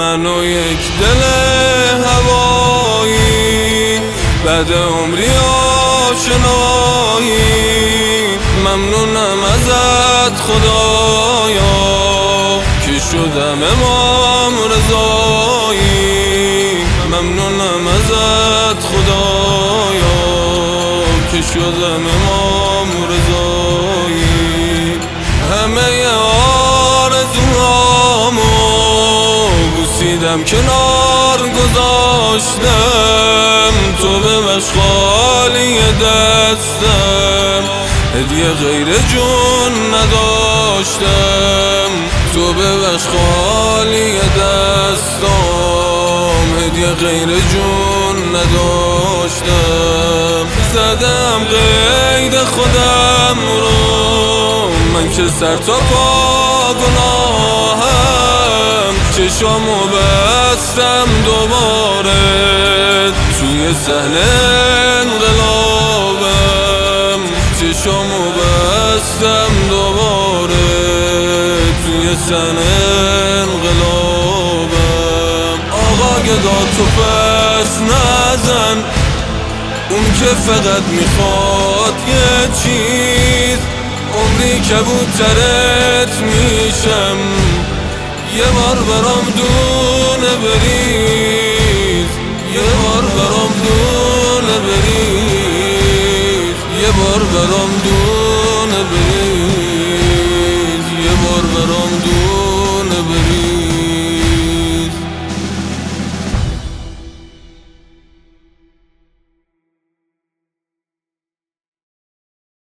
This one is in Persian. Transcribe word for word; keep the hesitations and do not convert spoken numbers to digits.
من و یک دل هوایی، بعد عمری آشنایی. ممنونم ازت خدایا که شدم امام رضایی. ممنونم ازت خدایا که شدم امام رضایی. همه آرزوهامو بوسیدم کنار گذاشتم، تو به مشغالی دستم هدیه غیر جون نداشتم. تو به مشغالی دستم هدیه غیر جون نداشتم. زدم قید خودم رو من که سر تا پا گناهم، چشامو بستم دوباره توی صحنه انقلابم. چشامو بستم دوباره توی صحنه انقلابم. آقا گدا تو پس نزن، اون که فقط میخواد یه چیز، عمری کبوترت میشم، یه بار برام دونه بریز، یه بار برام دونه بریز، یه بار برام دونه بریز، یه بار برام دونه